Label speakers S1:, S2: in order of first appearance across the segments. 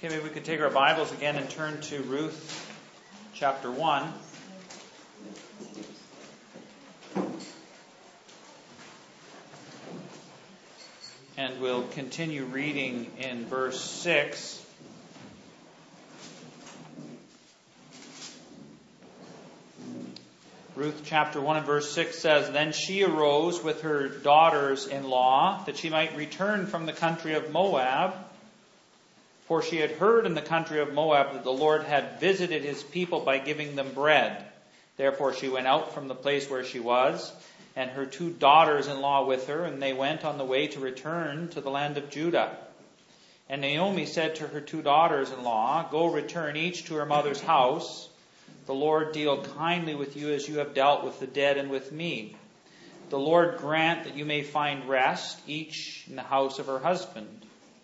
S1: Okay, maybe we could take our Bibles again and turn to Ruth chapter 1. And we'll continue reading in verse 6. Ruth chapter 1 and verse 6 says, "Then she arose with her daughters-in-law, that she might return from the country of Moab. For she had heard in the country of Moab that the Lord had visited his people by giving them bread. Therefore she went out from the place where she was, and her 2 daughters-in-law with her, and they went on the way to return to the land of Judah. And Naomi said to her 2 daughters-in-law, 'Go return each to her mother's house. The Lord deal kindly with you as you have dealt with the dead and with me. The Lord grant that you may find rest, each in the house of her husband.'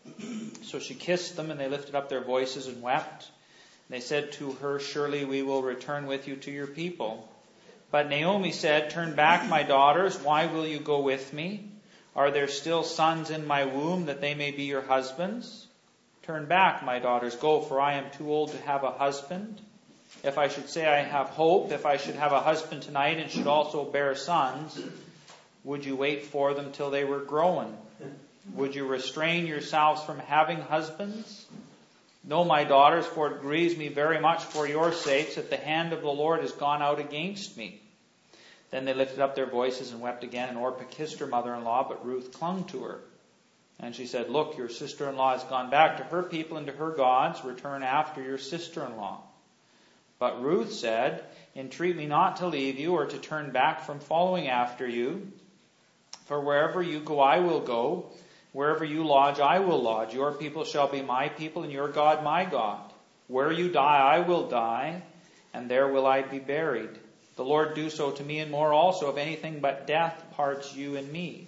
S1: So she kissed them, and they lifted up their voices and wept. And they said to her, 'Surely we will return with you to your people.' But Naomi said, 'Turn back, my daughters. Why will you go with me? Are there still sons in my womb, that they may be your husbands? Turn back, my daughters, go, for I am too old to have a husband. If I should say I have hope, if I should have a husband tonight and should also bear sons, would you wait for them till they were grown? Would you restrain yourselves from having husbands? No, my daughters, for it grieves me very much for your sakes that the hand of the Lord has gone out against me.' Then they lifted up their voices and wept again, and Orpah kissed her mother-in-law, but Ruth clung to her. And she said, 'Look, your sister-in-law has gone back to her people and to her gods. Return after your sister-in-law.' But Ruth said, 'Entreat me not to leave you or to turn back from following after you. For wherever you go, I will go. Wherever you lodge, I will lodge. Your people shall be my people, and your God my God. Where you die, I will die, and there will I be buried. The Lord do so to me and more also, if anything but death parts you and me.'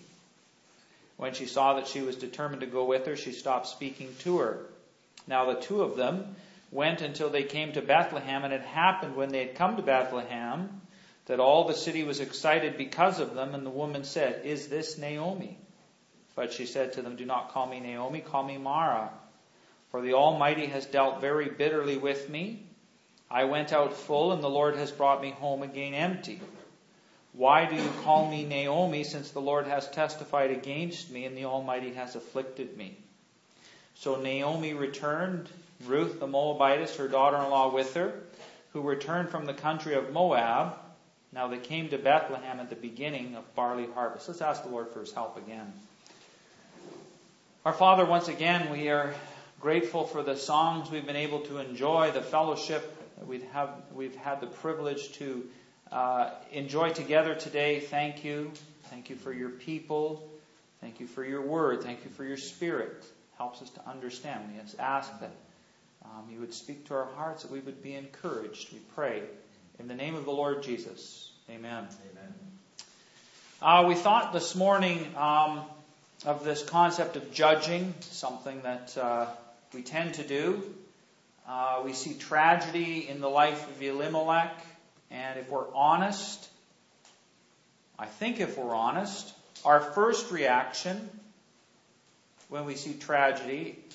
S1: When she saw that she was determined to go with her, she stopped speaking to her. Now the 2 of them went until they came to Bethlehem, and it happened when they had come to Bethlehem that all the city was excited because of them, and the woman said, 'Is this Naomi?' But she said to them, 'Do not call me Naomi, call me Mara. For the Almighty has dealt very bitterly with me. I went out full, and the Lord has brought me home again empty. Why do you call me Naomi, since the Lord has testified against me, and the Almighty has afflicted me?' So Naomi returned, Ruth the Moabitess, her daughter-in-law with her, who returned from the country of Moab. Now they came to Bethlehem at the beginning of barley harvest." Let's ask the Lord for his help again. Our Father, once again, we are grateful for the songs we've been able to enjoy, the fellowship that we've had the privilege to enjoy together today. Thank you. Thank you for your people. Thank you for your word. Thank you for your Spirit. Helps us to understand. We just ask that you would speak to our hearts, that we would be encouraged. We pray in the name of the Lord Jesus. Amen. Amen. We thought this morning of this concept of judging, something that we tend to do. We see tragedy in the life of Elimelech, and if we're honest, our first reaction when we see tragedy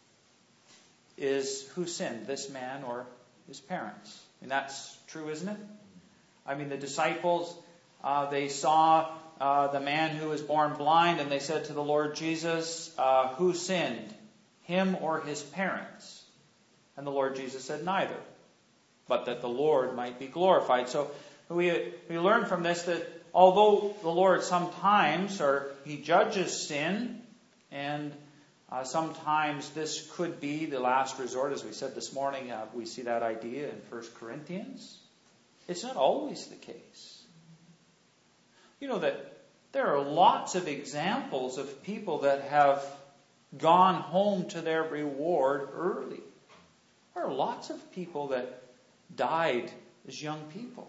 S1: is, who sinned, this man or his parents? I mean, that's true, isn't it? I mean, the disciples, they saw the man who was born blind, and they said to the Lord Jesus, who sinned, him or his parents? And the Lord Jesus said, neither, but that the Lord might be glorified. So we learn from this that although the Lord sometimes, he judges sin, and sometimes this could be the last resort, as we said this morning, we see that idea in 1 Corinthians. It's not always the case. You know that there are lots of examples of people that have gone home to their reward early. There are lots of people that died as young people.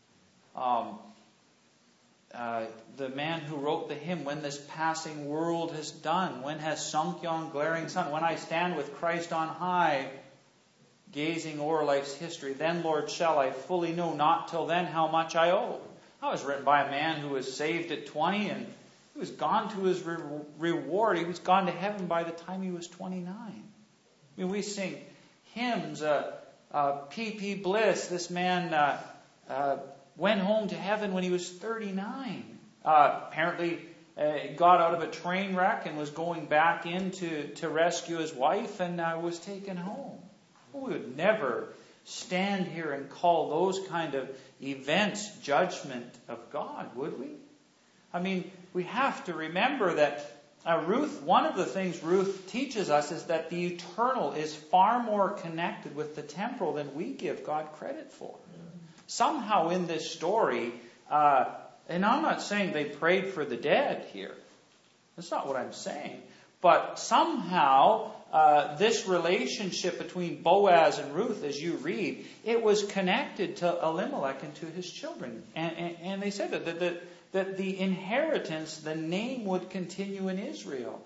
S1: The man who wrote the hymn, "When this passing world has done, when has sunk yon glaring sun, when I stand with Christ on high, gazing o'er life's history, then, Lord, shall I fully know, not till then, how much I owe." That was written by a man who was saved at 20, and he was gone to his reward. He was gone to heaven by the time he was 29. I mean, we sing hymns, P.P. Bliss, this man went home to heaven when he was 39. Apparently got out of a train wreck and was going back in to rescue his wife and was taken home. We would never stand here and call those kind of events judgment of God, would we? I mean, we have to remember that one of the things Ruth teaches us is that the eternal is far more connected with the temporal than we give God credit for. Somehow in this story, and I'm not saying they prayed for the dead here. That's not what I'm saying. But somehow this relationship between Boaz and Ruth, as you read, it was connected to Elimelech and to his children. And they said that the inheritance, the name would continue in Israel.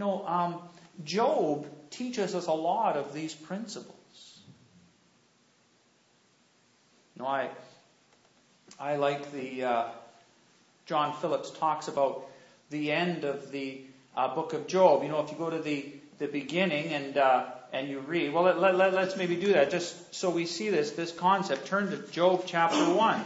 S1: Job teaches us a lot of these principles. I like the John Phillips talks about the end of the book of Job. If you go to the beginning and you read, well, let's maybe do that just so we see this concept. Turn to Job chapter 1.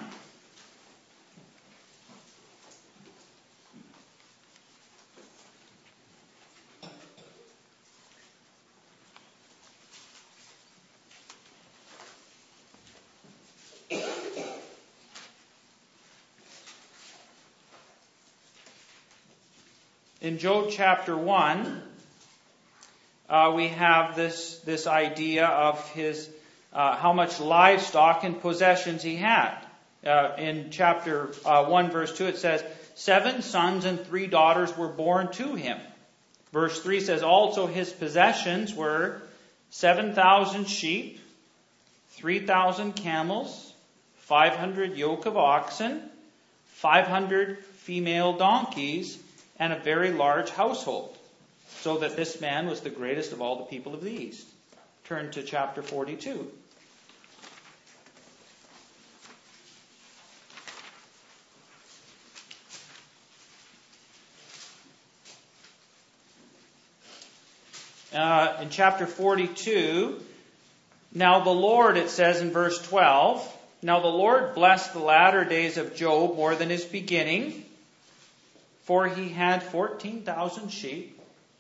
S1: In Job chapter 1, we have this idea of his how much livestock and possessions he had. In chapter 1, verse 2, it says, 7 sons and 3 daughters were born to him. Verse 3 says, also his possessions were 7,000 sheep, 3,000 camels, 500 yoke of oxen, 500 female donkeys, and a very large household, so that this man was the greatest of all the people of the East. Turn to chapter 42. In chapter 42, now the Lord, it says in verse 12, now the Lord blessed the latter days of Job more than his beginning, for he had 14,000 sheep,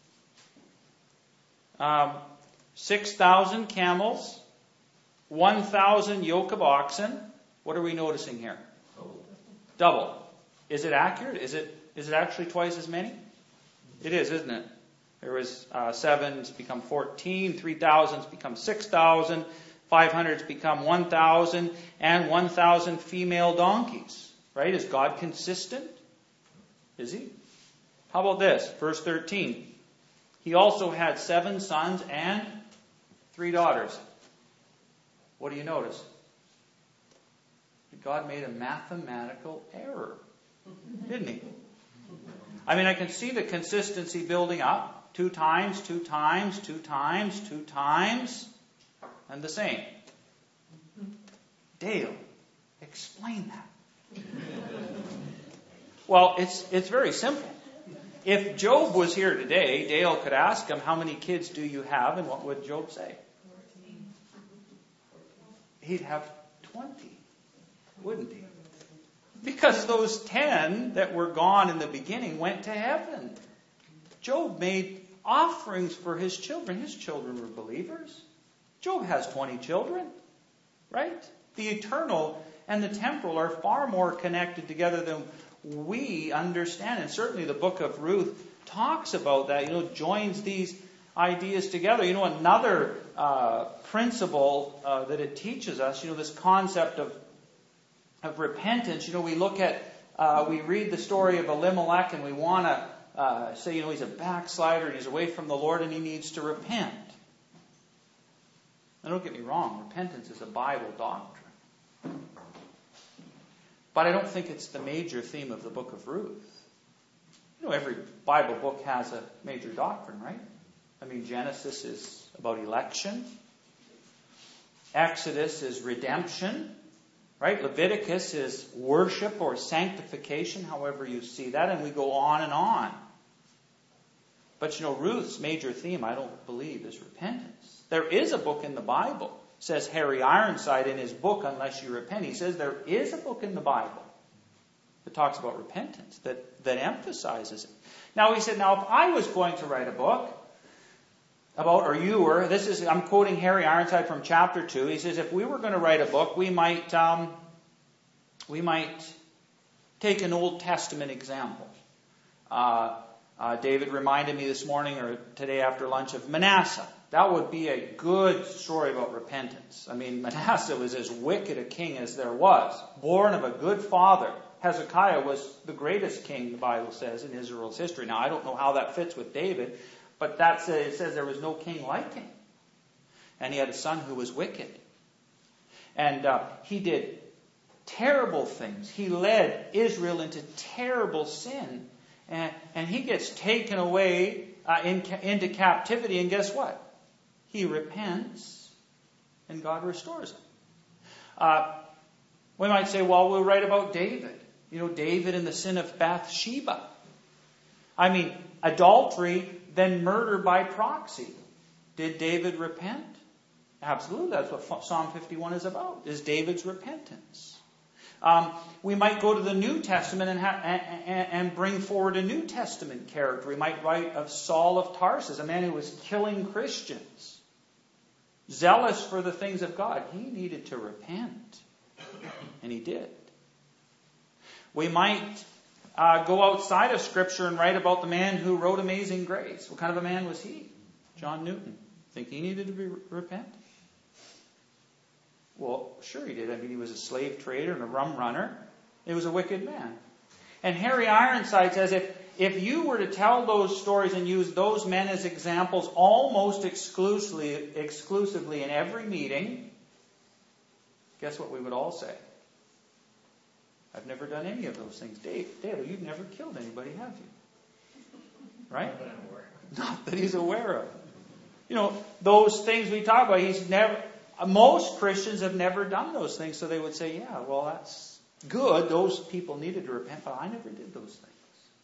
S1: 6,000 camels, 1,000 yoke of oxen. What are we noticing here? Double. Is it accurate? Is it actually twice as many? It is, isn't it? There was 7's become 14, 3,000's become 6,000, 500's become 1,000, and 1,000 female donkeys. Right? Is God consistent? Is he? How about this? Verse 13. He also had 7 sons and 3 daughters. What do you notice? God made a mathematical error. Didn't he? I mean, I can see the consistency building up. 2 times, 2 times, 2 times, 2 times, and the same. Dale, explain that. Well, it's very simple. If Job was here today, Dale could ask him, how many kids do you have? And what would Job say? 14. He'd have 20, wouldn't he? Because those 10 that were gone in the beginning went to heaven. Job made offerings for his children. His children were believers. Job has 20 children, right? The eternal and the temporal are far more connected together than we understand. And certainly the book of Ruth talks about that, joins these ideas together. Another principle that it teaches us, this concept of repentance. We look at, we read the story of Elimelech and we want to say, he's a backslider and he's away from the Lord and he needs to repent. Now don't get me wrong, repentance is a Bible doctrine. But I don't think it's the major theme of the book of Ruth. Every Bible book has a major doctrine, right? I mean, Genesis is about election. Exodus is redemption, right? Leviticus is worship or sanctification, however you see that, and we go on and on. But Ruth's major theme, I don't believe, is repentance. There is a book in the Bible, says Harry Ironside in his book, Unless You Repent. He says there is a book in the Bible that talks about repentance, that emphasizes it. Now, he said, now if I was going to write a book about, or you were, I'm quoting Harry Ironside from chapter 2. He says, if we were going to write a book, we might take an Old Testament example. David reminded me this morning or today after lunch of Manasseh. That would be a good story about repentance. I mean, Manasseh was as wicked a king as there was, born of a good father. Hezekiah was the greatest king, the Bible says, in Israel's history. Now, I don't know how that fits with David, but it says there was no king like him. And he had a son who was wicked. And he did terrible things. He led Israel into terrible sin. And he gets taken away into captivity. And guess what? He repents, and God restores him. We might say, well, we'll write about David. David and the sin of Bathsheba. I mean, adultery, then murder by proxy. Did David repent? Absolutely. That's what Psalm 51 is about, is David's repentance. We might go to the New Testament and bring forward a New Testament character. We might write of Saul of Tarsus, a man who was killing Christians, zealous for the things of God. He needed to repent, and he did. We might go outside of Scripture and write about the man who wrote Amazing Grace. What kind of a man was he? John Newton. Think he needed to repent? Well, sure he did. I mean, he was a slave trader and a rum runner. He was a wicked man. And Harry Ironside says if you were to tell those stories and use those men as examples almost exclusively in every meeting, guess what we would all say? I've never done any of those things. Dale, you've never killed anybody, have you? Right? Not that he's aware of. Those things we talk about, most Christians have never done those things, so they would say, yeah, well, that's good. Those people needed to repent, but I never did those things.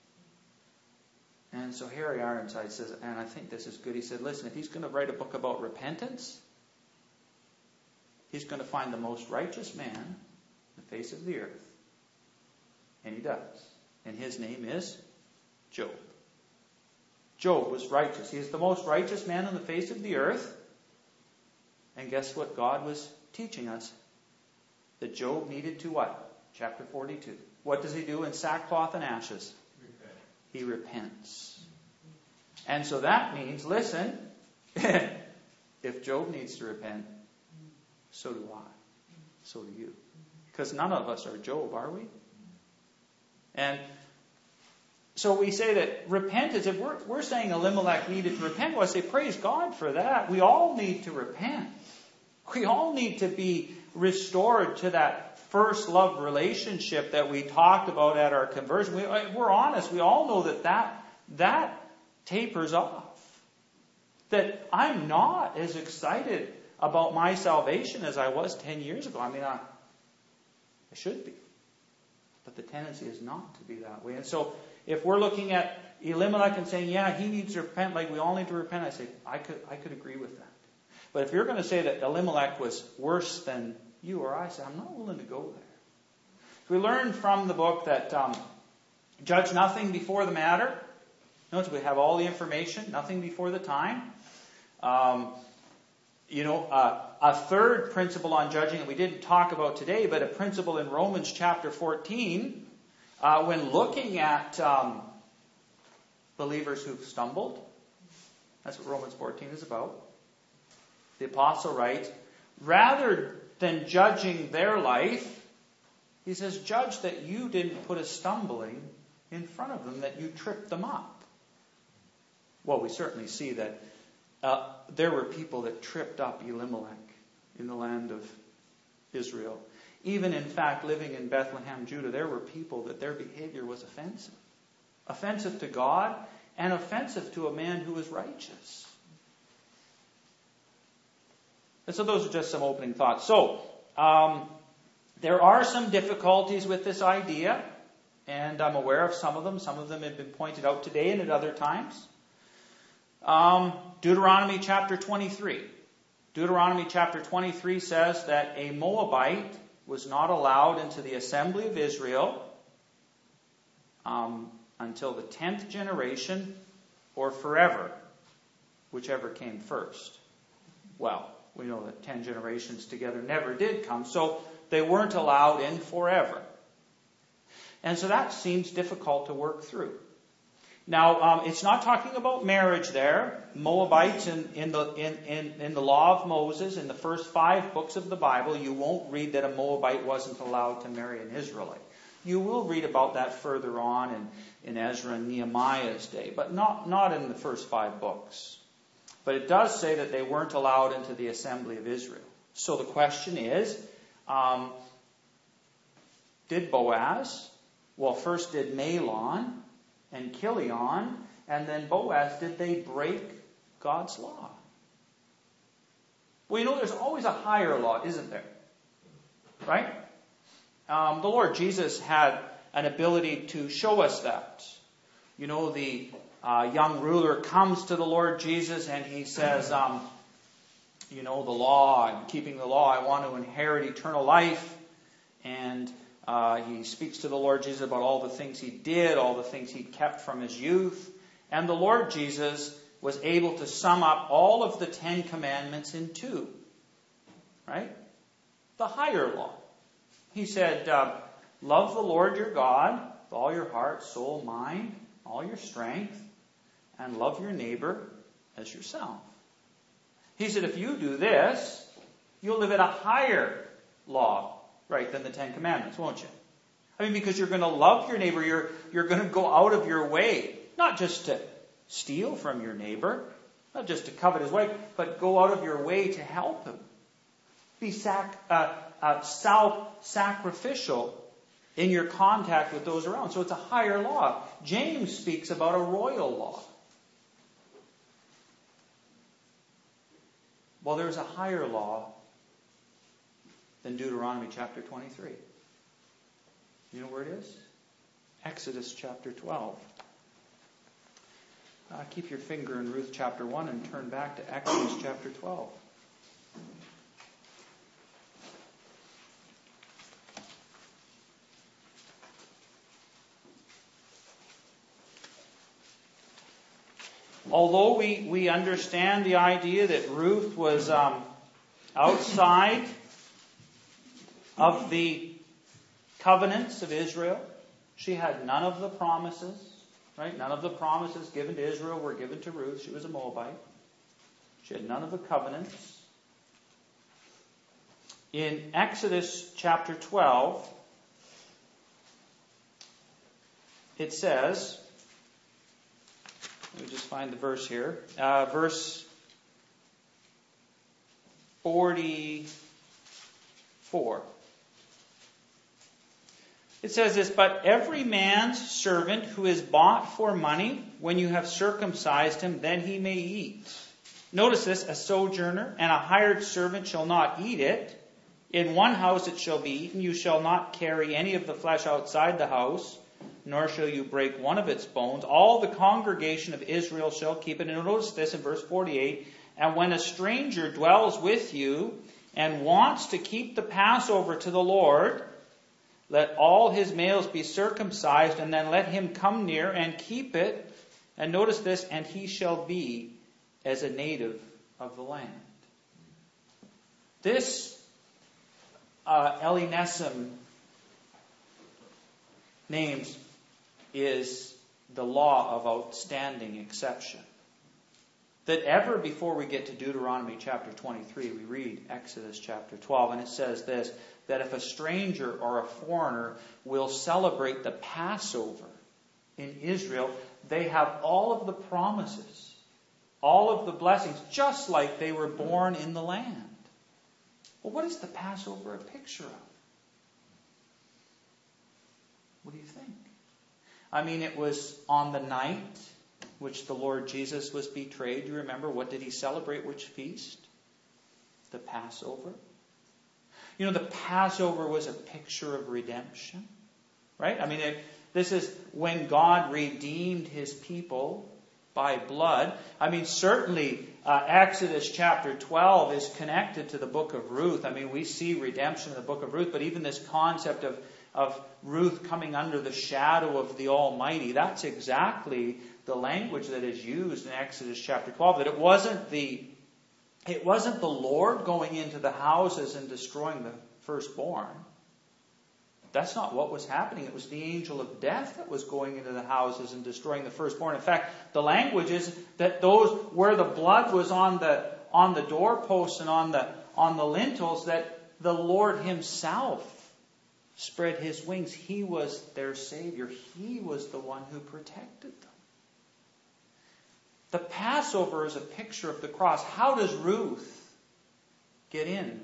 S1: And so Harry Ironside says, and I think this is good, he said, listen, if he's going to write a book about repentance, he's going to find the most righteous man on the face of the earth. And he does. And his name is Job. Job was righteous. He is the most righteous man on the face of the earth. And guess what God was teaching us? That Job needed to what? Chapter 42. What does he do in sackcloth and ashes? He repents. And so that means, listen, if Job needs to repent, so do I. So do you. Because none of us are Job, are we? And so we say that repentance, if we're saying Elimelech needed to repent, well, I say praise God for that. We all need to repent. We all need to be restored to that first love relationship that we talked about at our conversion. We're honest. We all know that tapers off. That I'm not as excited about my salvation as I was 10 years ago. I mean, I should be. But the tendency is not to be that way. And so if we're looking at Elimelech and saying, yeah, he needs to repent like we all need to repent, I say, I could agree with that. But if you're going to say that Elimelech was worse than you or I, say, I'm not willing to go there. We learn from the book that judge nothing before the matter. Notice we have all the information, nothing before the time. A third principle on judging that we didn't talk about today, but a principle in Romans chapter 14, when looking at believers who've stumbled. That's what Romans 14 is about. The apostle writes, rather than judging their life, he says, judge that you didn't put a stumbling in front of them, that you tripped them up. Well, we certainly see that there were people that tripped up Elimelech in the land of Israel. Even, in fact, living in Bethlehem, Judah, there were people that their behavior was offensive. Offensive to God and offensive to a man who was righteous. And so those are just some opening thoughts. So, there are some difficulties with this idea, and I'm aware of some of them. Some of them have been pointed out today and at other times. Deuteronomy chapter 23. Deuteronomy chapter 23 says that a Moabite was not allowed into the assembly of Israel until the 10th generation or forever, whichever came first. Well, we know that 10 generations together never did come, so they weren't allowed in forever. And so that seems difficult to work through. Now, it's not talking about marriage there. Moabites in the law of Moses, in the first 5 books of the Bible, you won't read that a Moabite wasn't allowed to marry an Israelite. You will read about that further on in Ezra and Nehemiah's day, but not in the first 5 books. But it does say that they weren't allowed into the assembly of Israel. So the question is, did Boaz? Well, first did Mahlon and Chilion, and then Boaz, did they break God's law? Well, you know, there's always a higher law, isn't there? Right? The Lord Jesus had an ability to show us that. You know, the young ruler comes to the Lord Jesus and he says, the law, I'm keeping the law, I want to inherit eternal life. And he speaks to the Lord Jesus about all the things he did, all the things he kept from his youth. And the Lord Jesus was able to sum up all of the 10 commandments in 2. Right? The higher law. He said, love the Lord your God with all your heart, soul, mind, all your strength, and love your neighbor as yourself. He said, if you do this, you'll live at a higher law, right, than the 10 commandments, won't you? I mean, because you're going to love your neighbor, you're going to go out of your way, not just to steal from your neighbor, not just to covet his wife, but go out of your way to help him. Be self-sacrificial in your contact with those around. So it's a higher law. James speaks about a royal law. Well, there's a higher law than Deuteronomy chapter 23. You know where it is? Exodus chapter 12. Keep your finger in Ruth chapter 1 and turn back to Exodus chapter 12. Although we understand the idea that Ruth was outside of the covenants of Israel, she had none of the promises, right? None of the promises given to Israel were given to Ruth. She was a Moabite. She had none of the covenants. In Exodus chapter 12, it says, let me just find the verse here. Verse 44. It says this, but every man's servant who is bought for money, when you have circumcised him, then he may eat. Notice this, a sojourner and a hired servant shall not eat it. In one house it shall be eaten. You shall not carry any of the flesh outside the house, nor shall you break one of its bones. All the congregation of Israel shall keep it. And notice this in verse 48. And when a stranger dwells with you and wants to keep the Passover to the Lord, let all his males be circumcised, and then let him come near and keep it. And notice this, and he shall be as a native of the land. This Elinesim names is the law of outstanding exception. That ever before we get to Deuteronomy chapter 23, we read Exodus chapter 12, and it says this, that if a stranger or a foreigner will celebrate the Passover in Israel, they have all of the promises, all of the blessings, just like they were born in the land. Well, what is the Passover a picture of? What do you think? I mean, it was on the night which the Lord Jesus was betrayed. Do you remember? What did he celebrate? Which feast? The Passover. You know, the Passover was a picture of redemption. Right? I mean, this is when God redeemed his people by blood. I mean, certainly Exodus chapter 12 is connected to the book of Ruth. I mean, we see redemption in the book of Ruth, but even this concept of Ruth coming under the shadow of the Almighty, that's exactly the language that is used in Exodus chapter 12, that it wasn't the Lord going into the houses and destroying the firstborn. That's not what was happening. It was the angel of death that was going into the houses and destroying the firstborn. In fact, the language is that those where the blood was on the doorposts and on the lintels, that the Lord himself spread his wings. He was their Savior. He was the one who protected them. The Passover is a picture of the cross. How does Ruth get in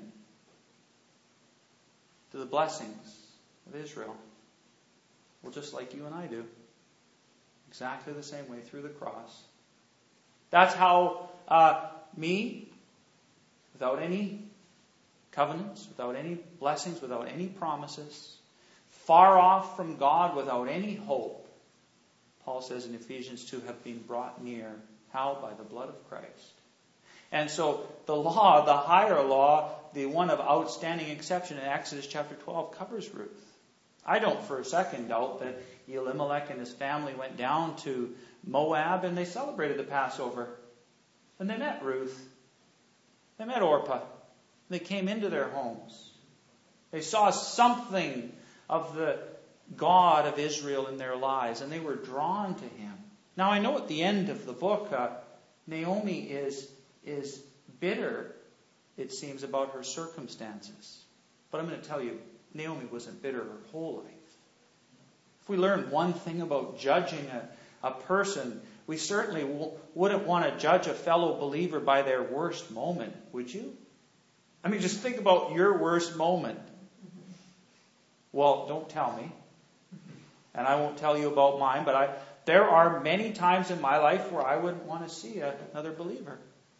S1: to the blessings of Israel? Well, just like you and I do. Exactly the same way, through the cross. That's how me, without any covenants, without any blessings, without any promises, far off from God, without any hope, Paul says in Ephesians 2, have been brought near. How? By the blood of Christ. And so the law, the higher law, the one of outstanding exception in Exodus chapter 12 covers Ruth. I don't for a second doubt that Elimelech and his family went down to Moab and they celebrated the Passover. And they met Ruth. They met Orpah. They came into their homes. They saw something of the God of Israel in their lives, and they were drawn to him. Now, I know at the end of the book, Naomi is bitter, it seems, about her circumstances. But I'm going to tell you, Naomi wasn't bitter her whole life. If we learn one thing about judging a person, we certainly wouldn't want to judge a fellow believer by their worst moment, would you? I mean, just think about your worst moment. Well, don't tell me. And I won't tell you about mine, but there are many times in my life where I wouldn't want to see another believer.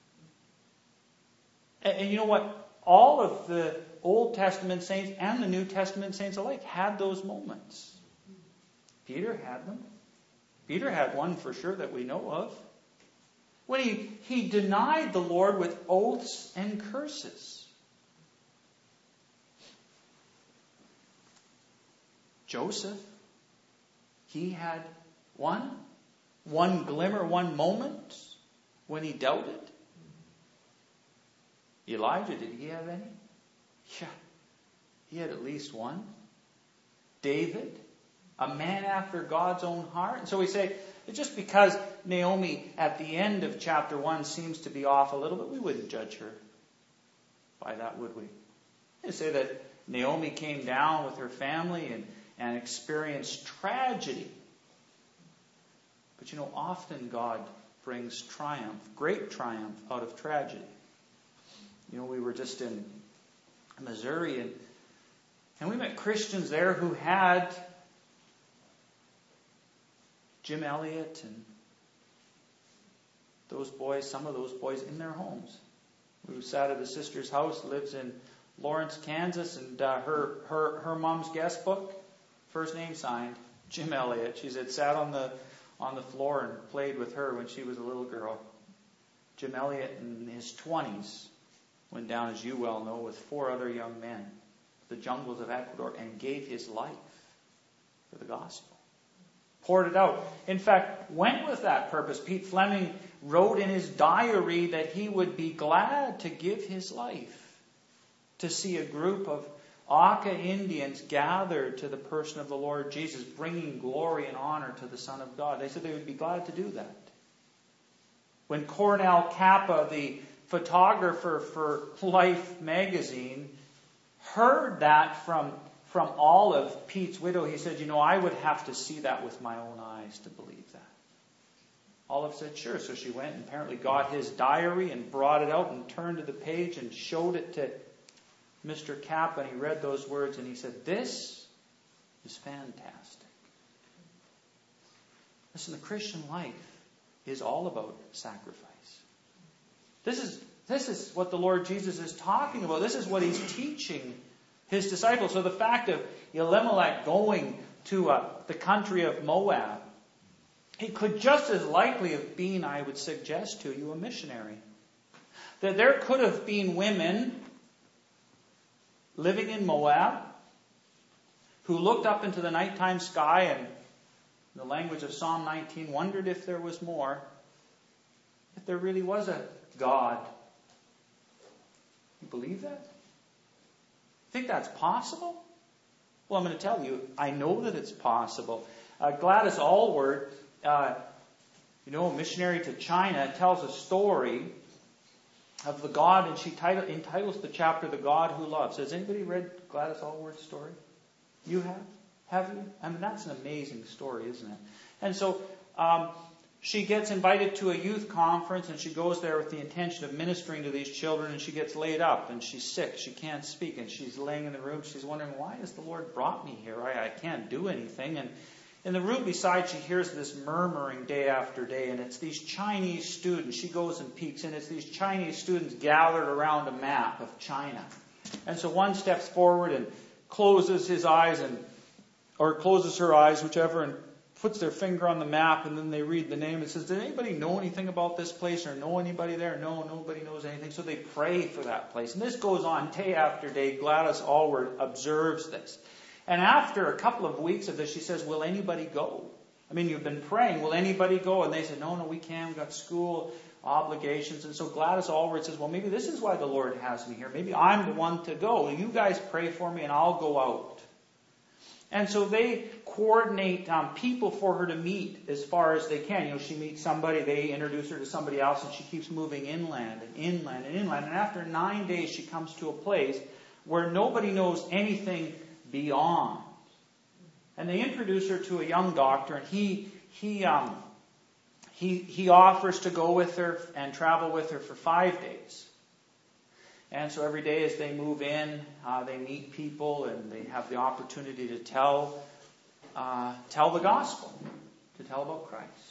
S1: And you know what? All of the Old Testament saints and the New Testament saints alike had those moments. Peter had them. Peter had one for sure that we know of. When he denied the Lord with oaths and curses. Joseph, he had one glimmer, one moment when he doubted. Elijah, did he have any? Yeah, he had at least one. David, a man after God's own heart. And so we say, just because Naomi at the end of chapter 1 seems to be off a little bit, we wouldn't judge her by that, would we? You say that Naomi came down with her family and experienced tragedy. But you know, often God brings triumph, great triumph, out of tragedy. You know, we were just in Missouri and we met Christians there who had Jim Elliot and those boys, some of those boys in their homes. We sat at a sister's house, lives in Lawrence, Kansas, and her mom's guest book, first name signed, Jim Elliot. She said sat on the floor and played with her when she was a little girl. Jim Elliot in his 20s went down, as you well know, with 4 other young men, the jungles of Ecuador, and gave his life for the gospel. Poured it out. In fact, went with that purpose. Pete Fleming wrote in his diary that he would be glad to give his life to see a group of Auca Indians gathered to the person of the Lord Jesus, bringing glory and honor to the Son of God. They said they would be glad to do that. When Cornell Kappa, the photographer for Life magazine, heard that from Olive, Pete's widow, he said, you know, I would have to see that with my own eyes to believe that. Olive said, sure. So she went and apparently got his diary and brought it out and turned to the page and showed it to Mr. Kappa, and he read those words and he said, this is fantastic. Listen, the Christian life is all about sacrifice. This is what the Lord Jesus is talking about. This is what he's teaching his disciples. So the fact of Elimelech going to the country of Moab, He could just as likely have been, I would suggest to you, a missionary. That there could have been women living in Moab who looked up into the nighttime sky and, in the language of Psalm 19, wondered if there was more, if there really was a God. You believe that? Think that's possible? Well, I'm going to tell you, I know that it's possible. Gladys Aylward, a missionary to China, tells a story of the God, and she entitles the chapter, "The God Who Loves." Has anybody read Gladys Aylward's story? You have? Have you? I mean, that's an amazing story, isn't it? And so she gets invited to a youth conference, and she goes there with the intention of ministering to these children, and she gets laid up, and she's sick. She can't speak, and she's laying in the room. She's wondering, why has the Lord brought me here? I can't do anything. And in the room beside, she hears this murmuring day after day, and it's these Chinese students. She goes and peeks, and it's these Chinese students gathered around a map of China. And so one steps forward and closes his eyes, or closes her eyes, whichever, and puts their finger on the map, and then they read the name and says, "Does anybody know anything about this place or know anybody there?" No, nobody knows anything. So they pray for that place. And this goes on day after day. Gladys Aylward observes this. And after a couple of weeks of this, she says, "Will anybody go? I mean, you've been praying. Will anybody go?" And they said, no, we can't. We've got school obligations. And so Gladys Aylward says, "Well, maybe this is why the Lord has me here. Maybe I'm the one to go. You guys pray for me and I'll go out." And so they coordinate people for her to meet as far as they can. She meets somebody, they introduce her to somebody else, and she keeps moving inland and inland and inland. And after 9 days, she comes to a place where nobody knows anything beyond. And they introduce her to a young doctor, and he offers to go with her and travel with her for 5 days. And so every day as they move in, they meet people, and they have the opportunity to tell the gospel, to tell about Christ.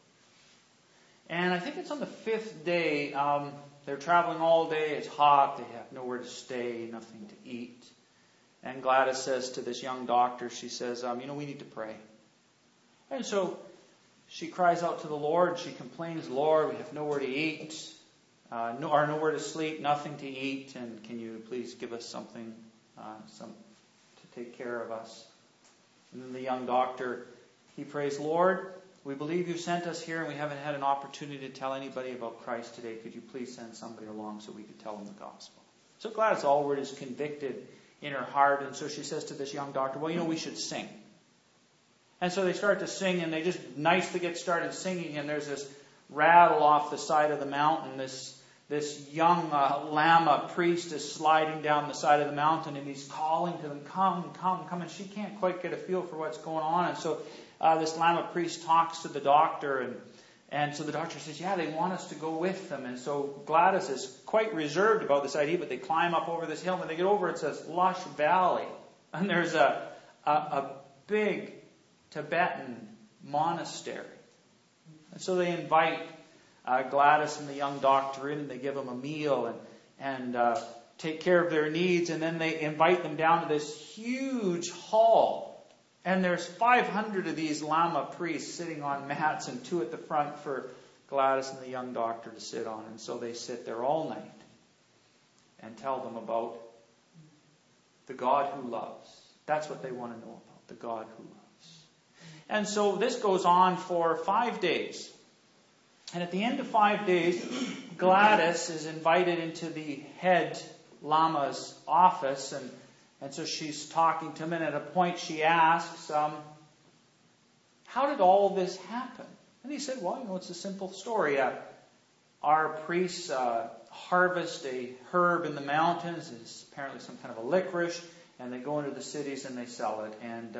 S1: And I think it's on the 5th day, they're traveling all day, it's hot, they have nowhere to stay, nothing to eat. And Gladys says to this young doctor, she says, we need to pray. And so she cries out to the Lord, she complains, "Lord, we have nowhere to eat, nowhere to sleep, nothing to eat, and can you please give us something to take care of us?" And then the young doctor, he prays, "Lord, we believe you sent us here, and we haven't had an opportunity to tell anybody about Christ today. Could you please send somebody along so we could tell them the gospel?" So Gladys Aylward is convicted in her heart, and so she says to this young doctor, "Well, we should sing." And so they start to sing, and they just nicely get started singing, and there's this rattle off the side of the mountain. This young Lama priest is sliding down the side of the mountain, and he's calling to them, "Come, come, come." And she can't quite get a feel for what's going on. And so this Lama priest talks to the doctor, and so the doctor says, "Yeah, they want us to go with them." And so Gladys is quite reserved about this idea, but they climb up over this hill. And when they get over, it's this lush valley. And there's a big Tibetan monastery. And so they invite Gladys and the young doctor in, and they give them a meal and take care of their needs. And then they invite them down to this huge hall. And there's 500 of these Lama priests sitting on mats, and 2 at the front for Gladys and the young doctor to sit on. And so they sit there all night and tell them about the God who loves. That's what they want to know about, the God who loves. And so this goes on for 5 days. And at the end of 5 days, Gladys is invited into the head Lama's office, and so she's talking to him, and at a point she asks, "How did all this happen?" And he said, "Well, it's a simple story. Our priests harvest a herb in the mountains. It's apparently some kind of a licorice, and they go into the cities and they sell it. And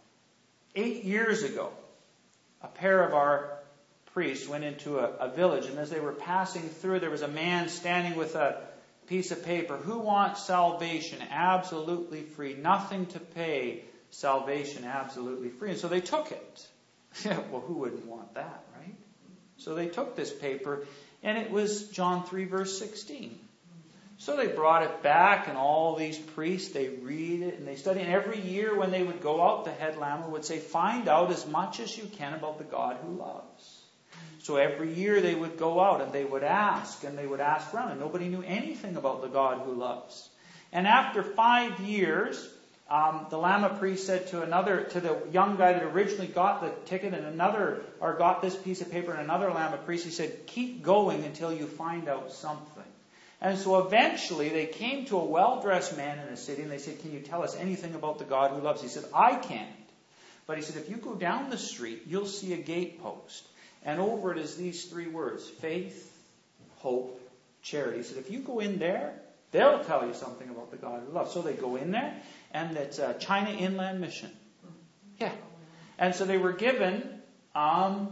S1: 8 years ago, a pair of our priests went into a village, and as they were passing through, there was a man standing with a piece of paper. Who wants salvation absolutely free? Nothing to pay. Salvation absolutely free." And so they took it. Well, who wouldn't want that, right? So they took this paper, and it was John 3, verse 16. So they brought it back, and all these priests, they read it and they study. And every year when they would go out, the head lama would say, find out as much as you can about the God who loves. So every year they would go out and they would ask around, and nobody knew anything about the God who loves. And after 5 years, the Lama priest said to the young guy that originally got the ticket or got this piece of paper, and another Lama priest, he said, keep going until you find out something. And so eventually they came to a well-dressed man in a city, and they said, can you tell us anything about the God who loves? He said, I can't. But he said, if you go down the street, you'll see a gatepost. And over it is these 3 words, faith, hope, charity. He said, if you go in there, they'll tell you something about the God who loves. So they go in there, and it's a China Inland Mission. Yeah. And so they were given a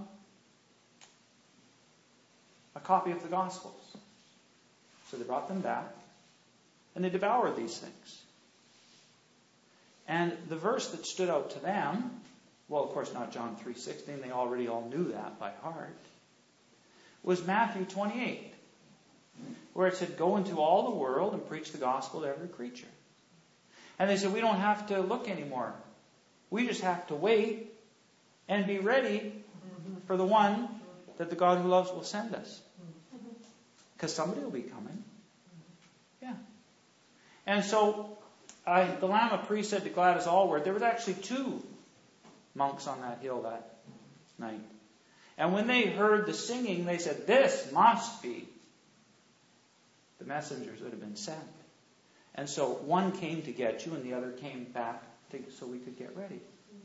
S1: copy of the Gospels. So they brought them back, and they devoured these things. And the verse that stood out to them, well, of course, not John 3:16. They already all knew that by heart. Was Matthew 28, where it said, go into all the world and preach the gospel to every creature. And they said, we don't have to look anymore. We just have to wait and be ready for the one that the God who loves will send us. Because somebody will be coming. Yeah. And so the Lama priest said to Gladys Allward, there was actually 2 monks on that hill that night. And when they heard the singing, they said, this must be the messengers that have been sent. And so one came to get you, and the other came back so we could get ready.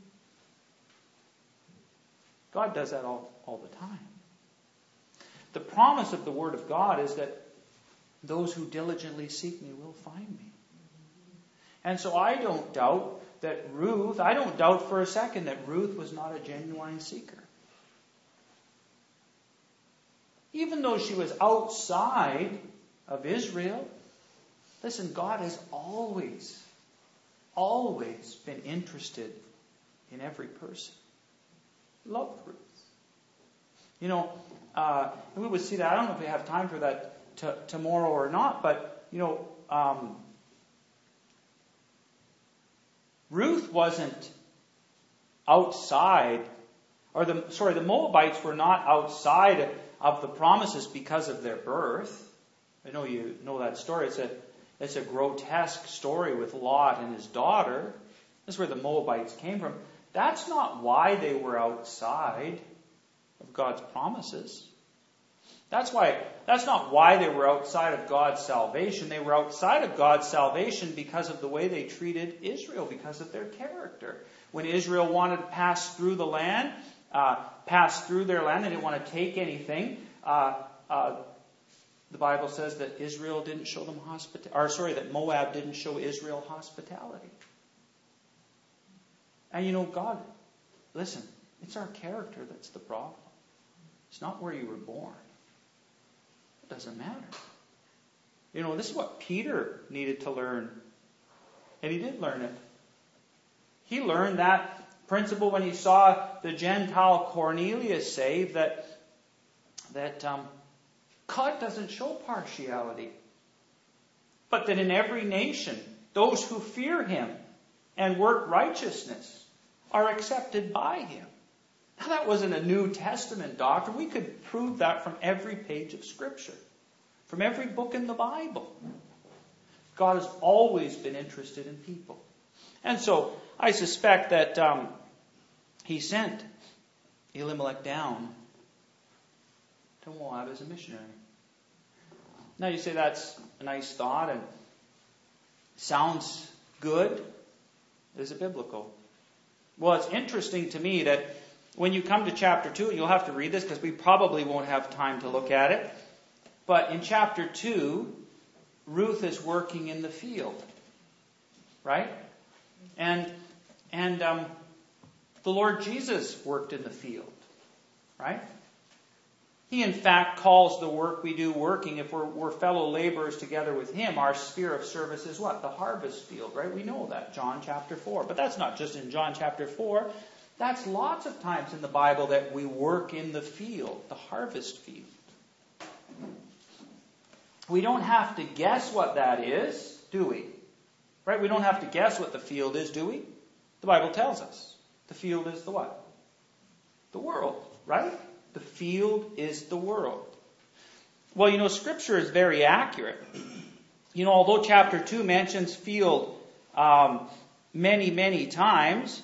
S1: God does that all the time. The promise of the Word of God is that those who diligently seek me will find me. And so I don't doubt for a second that Ruth was not a genuine seeker. Even though she was outside of Israel, listen, God has always been interested in every person. He loved Ruth. We would see that. I don't know if we have time for that tomorrow or not, but, Ruth wasn't outside, the Moabites were not outside of the promises because of their birth. I know you know that story. It's a grotesque story with Lot and his daughter. That's where the Moabites came from. That's not why they were outside of God's promises. That's not why they were outside of God's salvation. They were outside of God's salvation because of the way they treated Israel, because of their character. When Israel wanted to pass through their land, they didn't want to take anything. The Bible says that Israel didn't show them that Moab didn't show Israel hospitality. And God, listen, it's our character that's the problem. It's not where you were born. It doesn't matter. This is what Peter needed to learn. And he did learn it. He learned that principle when he saw the Gentile Cornelius saved, that God doesn't show partiality. But that in every nation, those who fear him and work righteousness are accepted by him. Now, that wasn't a New Testament doctrine. We could prove that from every page of Scripture, from every book in the Bible. God has always been interested in people. And so I suspect that he sent Elimelech down to Moab as a missionary. Now you say that's a nice thought and sounds good. Is it biblical? Well, it's interesting to me that when you come to chapter 2, you'll have to read this because we probably won't have time to look at it. But in chapter 2, Ruth is working in the field. Right? And the Lord Jesus worked in the field. Right? He, in fact, calls the work we do working. If we're fellow laborers together with him, our sphere of service is what? The harvest field, right? We know that, John chapter 4. But that's not just in John chapter 4. That's lots of times in the Bible that we work in the field, the harvest field. we don't have to guess what that is, do we? Right? We don't have to guess what the field is, do we? The Bible tells us. The field is the what? The world, right? The field is the world. Well, Scripture is very accurate. Although chapter 2 mentions field many, many times.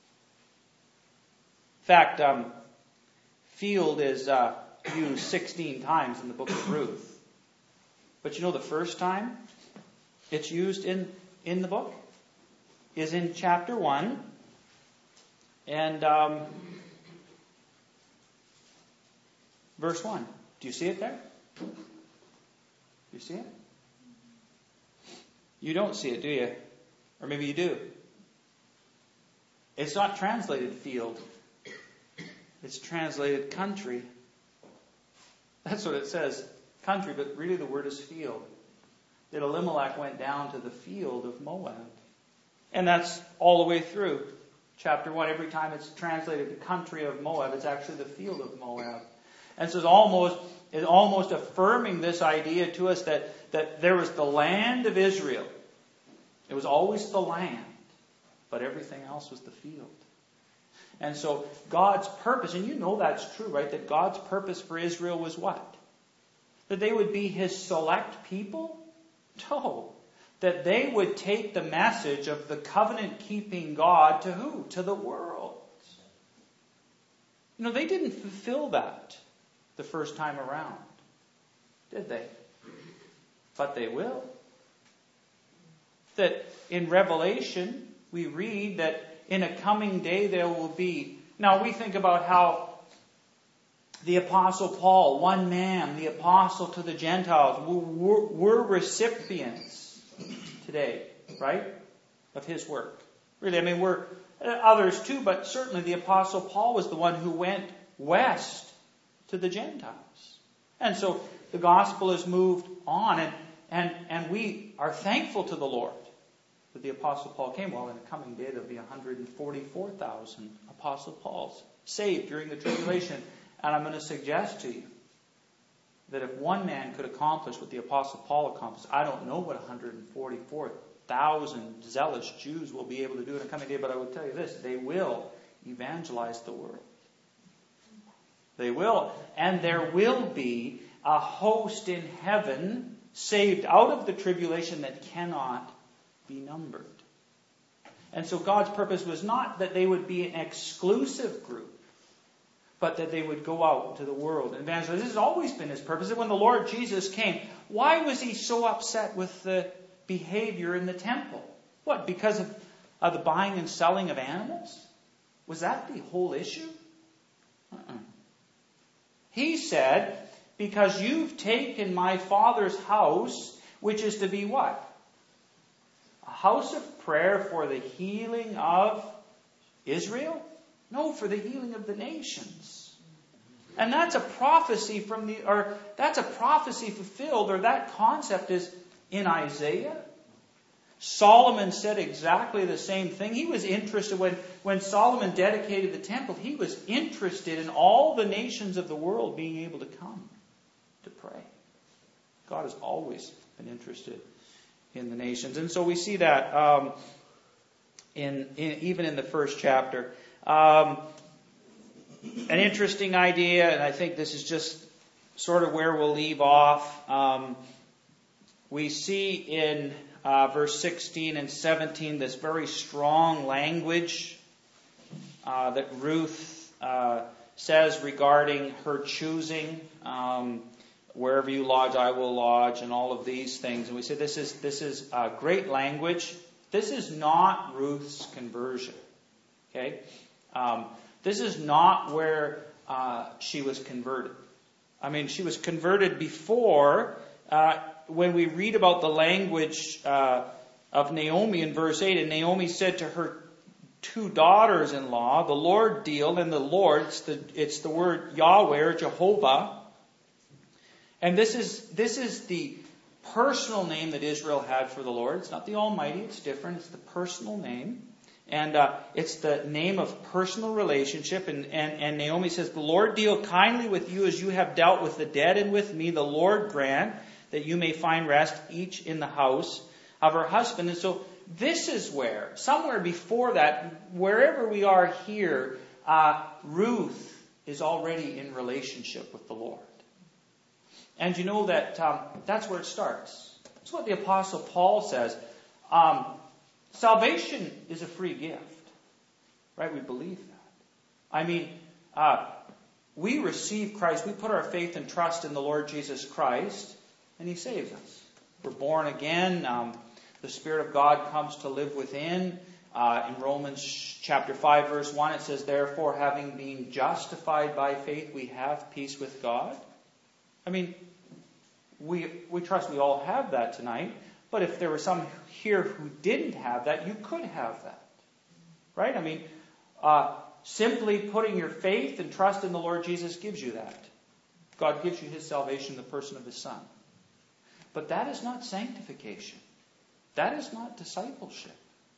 S1: In fact, field is used 16 times in the book of Ruth. But the first time it's used in the book is in chapter 1. And verse 1. Do you see it there? Do you see it? You don't see it, do you? Or maybe you do. It's not translated field. It's translated country. That's what it says, country, but really the word is field. That Elimelech went down to the field of Moab. And that's all the way through chapter 1. Every time it's translated the country of Moab, it's actually the field of Moab. And so it's almost affirming this idea to us that there was the land of Israel. It was always the land, but everything else was the field. And so God's purpose, and that's true, right? That God's purpose for Israel was what? That they would be His select people? No. That they would take the message of the covenant-keeping God to who? To the world. They didn't fulfill that the first time around, did they? But they will. That in Revelation, we read that in a coming day there will be... Now we think about how the Apostle Paul, one man, the apostle to the Gentiles, we're recipients today, right, of his work. Really, we're others too, but certainly the Apostle Paul was the one who went west to the Gentiles. And so the gospel has moved on, and we are thankful to the Lord that the Apostle Paul came. Well, in the coming day there'll be 144,000 Apostle Pauls saved during the tribulation. And I'm going to suggest to you that if one man could accomplish what the Apostle Paul accomplished, I don't know what 144,000 zealous Jews will be able to do in a coming day, but I will tell you this, they will evangelize the world. They will. And there will be a host in heaven saved out of the tribulation that cannot be numbered. And so God's purpose was not that they would be an exclusive group, but that they would go out to the world and evangelize. This has always been His purpose. And when the Lord Jesus came, why was He so upset with the behavior in the temple? What, because of the buying and selling of animals? Was that the whole issue? He said, because you've taken my Father's house, which is to be what? A house of prayer for the healing of Israel? No, for the healing of the nations. And that's a prophecy that's a prophecy fulfilled, or that concept is in Isaiah. Solomon said exactly the same thing. He was interested when Solomon dedicated the temple, he was interested in all the nations of the world being able to come to pray. God has always been interested in the nations. And so we see that even in the first chapter. An interesting idea, and I think this is just sort of where we'll leave off. We see in verse 16 and 17 this very strong language that Ruth says regarding her choosing. Wherever you lodge, I will lodge, and all of these things. And we say this is great language. This is not Ruth's conversion. Okay? This is not where she was converted. She was converted before. When we read about the language of Naomi in verse 8, and Naomi said to her two daughters-in-law, the Lord deal, and the Lord, it's the word Yahweh or Jehovah. And this is the personal name that Israel had for the Lord. It's not the Almighty, it's different. It's the personal name. And it's the name of personal relationship. And Naomi says, the Lord deal kindly with you as you have dealt with the dead and with me. The Lord grant that you may find rest, each in the house of her husband. And so this is where, somewhere before that, wherever we are here, Ruth is already in relationship with the Lord. And you know that that's where it starts. That's what the Apostle Paul says. Salvation is a free gift. Right? We believe that. I mean, we receive Christ. We put our faith and trust in the Lord Jesus Christ, and He saves us. We're born again. The Spirit of God comes to live within. In Romans chapter 5, verse 1, it says, therefore, having been justified by faith, we have peace with God. I mean, we trust we all have that tonight. But if there were some here who didn't have that, you could have that. Right? I mean, simply putting your faith and trust in the Lord Jesus gives you that. God gives you His salvation in the person of His Son. But that is not sanctification. That is not discipleship.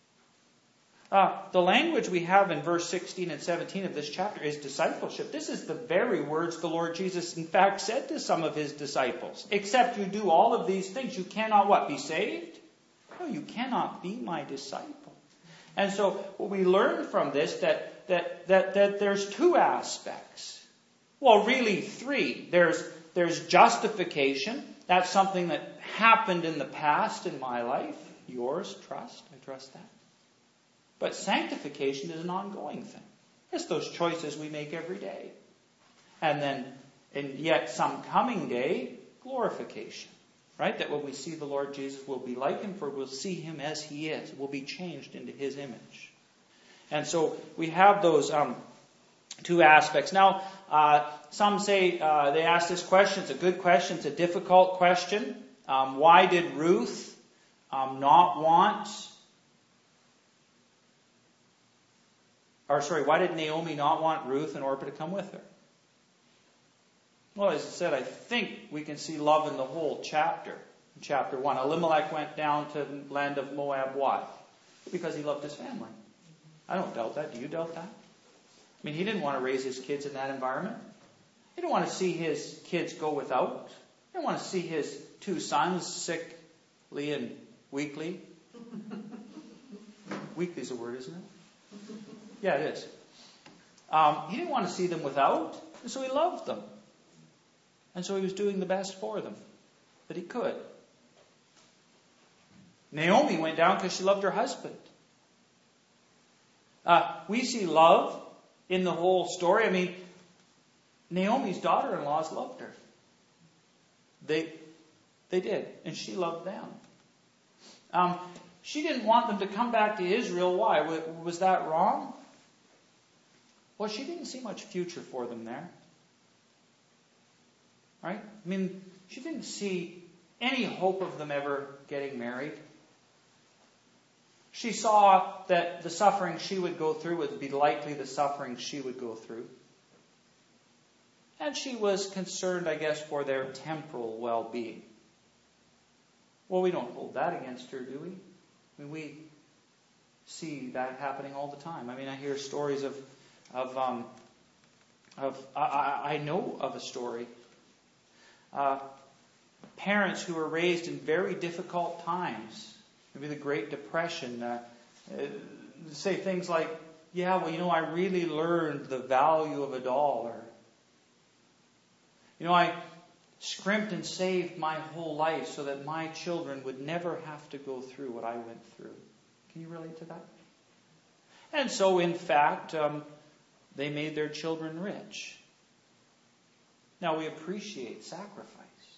S1: The language we have in verse 16 and 17 of this chapter is discipleship. This is the very words the Lord Jesus, in fact, said to some of His disciples. Except you do all of these things, you cannot what? Be saved? No, you cannot be my disciple. And so what we learn from this, that there's two aspects. Well, really three. There's justification. That's something that happened in the past in my life. Yours, trust. I trust that. But sanctification is an ongoing thing. It's those choices we make every day. And yet some coming day, glorification. Right? That when we see the Lord Jesus, we'll be like Him, for we'll see Him as He is. We'll be changed into His image. And so we have those two aspects. Now, some say, they ask this question. It's a good question. It's a difficult question. Why did Ruth why did Naomi not want Ruth and Orpah to come with her? Well, as I said, I think we can see love in the whole chapter. In chapter 1, Elimelech went down to the land of Moab. Why? Because he loved his family. I don't doubt that. Do you doubt that? I mean, he didn't want to raise his kids in that environment. He didn't want to see his kids go without. He didn't want to see his two sons sickly and weakly. Weakly is a word, isn't it? Yeah, it is. He didn't want to see them without, and so he loved them. And so he was doing the best for them that he could. Naomi went down because she loved her husband. We see love in the whole story. I mean, Naomi's daughter-in-laws loved her. They did, and she loved them. She didn't want them to come back to Israel. Why? Was that wrong? Well, she didn't see much future for them there. Right? I mean, she didn't see any hope of them ever getting married. She saw that the suffering she would go through would be likely the suffering she would go through. And she was concerned, I guess, for their temporal well-being. Well, we don't hold that against her, do we? I mean, we see that happening all the time. I mean, I hear stories I know of a story. Parents who were raised in very difficult times, maybe the Great Depression, say things like, yeah, well, I really learned the value of $1. I scrimped and saved my whole life so that my children would never have to go through what I went through. Can you relate to that? And so, in fact, they made their children rich. Now, we appreciate sacrifice.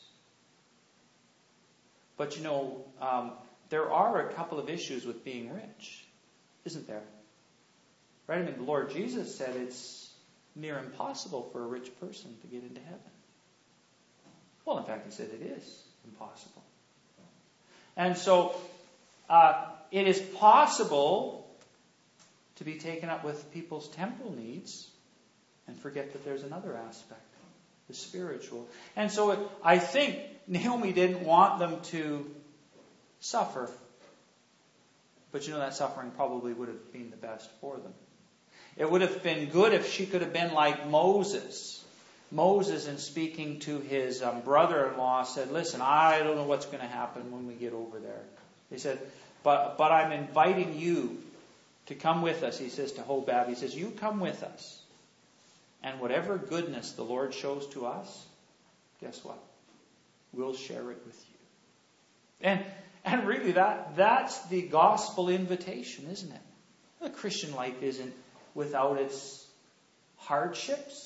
S1: But, there are a couple of issues with being rich, isn't there? Right? I mean, the Lord Jesus said it's near impossible for a rich person to get into heaven. Well, in fact, He said it is impossible. And so, it is possible to be taken up with people's temporal needs and forget that there's another aspect, the spiritual. And so I think Naomi didn't want them to suffer. But that suffering probably would have been the best for them. It would have been good if she could have been like Moses, Moses, in speaking to his brother-in-law, said, listen, I don't know what's going to happen when we get over there. He said, but I'm inviting you to come with us, he says to Hobab. He says, you come with us. And whatever goodness the Lord shows to us, guess what? We'll share it with you. And really, that's the gospel invitation, isn't it? The Christian life isn't without its hardships.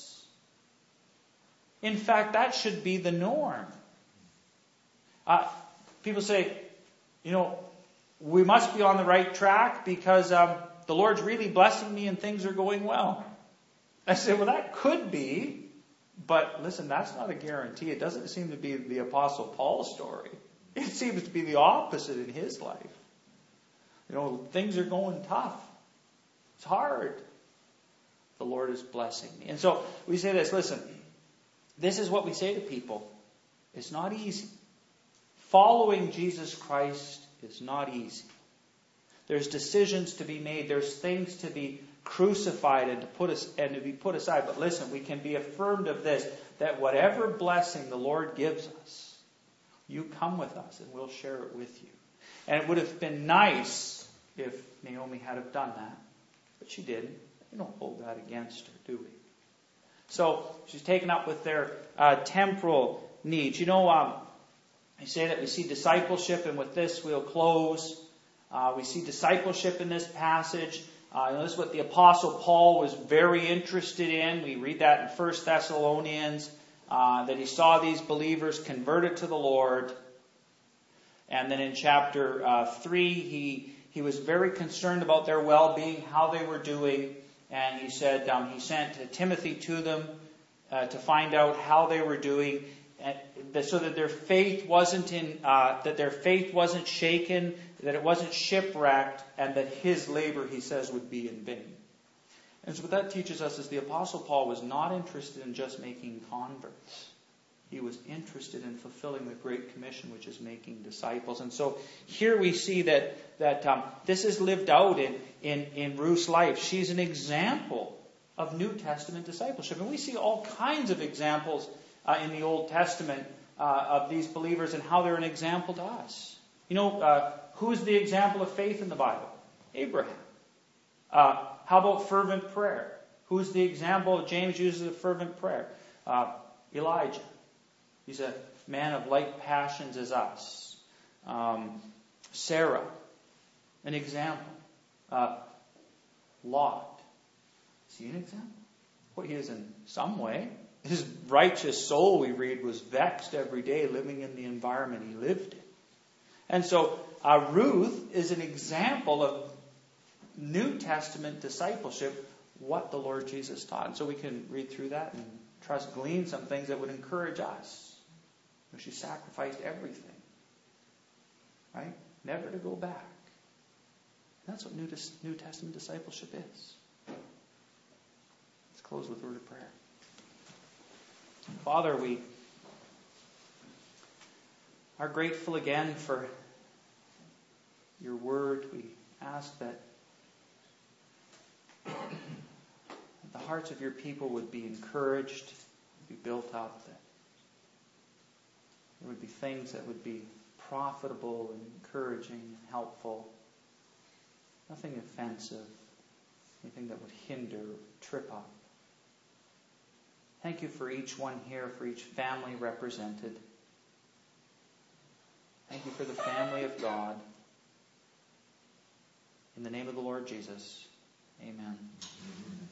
S1: In fact, that should be the norm. People say, we must be on the right track because the Lord's really blessing me and things are going well. I say, well, that could be, but listen, that's not a guarantee. It doesn't seem to be the Apostle Paul's story. It seems to be the opposite in his life. Things are going tough. It's hard. The Lord is blessing me. And so we say this, listen, this is what we say to people. It's not easy. Following Jesus Christ is not easy. There's decisions to be made. There's things to be crucified and to be put aside. But listen, we can be affirmed of this, that whatever blessing the Lord gives us, you come with us and we'll share it with you. And it would have been nice if Naomi had have done that. But she didn't. We don't hold that against her, do we? So she's taken up with their temporal needs. I say that we see discipleship, and with this we'll close. We see discipleship in this passage. This is what the Apostle Paul was very interested in. We read that in 1 Thessalonians, that he saw these believers converted to the Lord. And then in chapter 3, he was very concerned about their well-being, how they were doing. And he said he sent Timothy to them to find out how they were doing, so that their faith wasn't shaken, that it wasn't shipwrecked, and that his labor, he says, would be in vain. And so what that teaches us is the Apostle Paul was not interested in just making converts. He was interested in fulfilling the Great Commission, which is making disciples. And so here we see that this is lived out in Ruth's life. She's an example of New Testament discipleship. And we see all kinds of examples in the Old Testament of these believers and how they're an example to us. Who's the example of faith in the Bible? Abraham. How about fervent prayer? Who's the example James uses of fervent prayer? Elijah. He's a man of like passions as us. Sarah, an example. Lot. Is he an example? Well, he is in some way. His righteous soul, we read, was vexed every day living in the environment he lived in. And so Ruth is an example of New Testament discipleship, what the Lord Jesus taught. And so we can read through that and glean some things that would encourage us. She sacrificed everything. Right? Never to go back. That's what New Testament discipleship is. Let's close with a word of prayer. Father, we are grateful again for your word. We ask that the hearts of your people would be encouraged, be built up, that there would be things that would be profitable and encouraging and helpful. Nothing offensive, anything that would hinder or trip up. Thank you for each one here, for each family represented. Thank you for the family of God. In the name of the Lord Jesus, amen.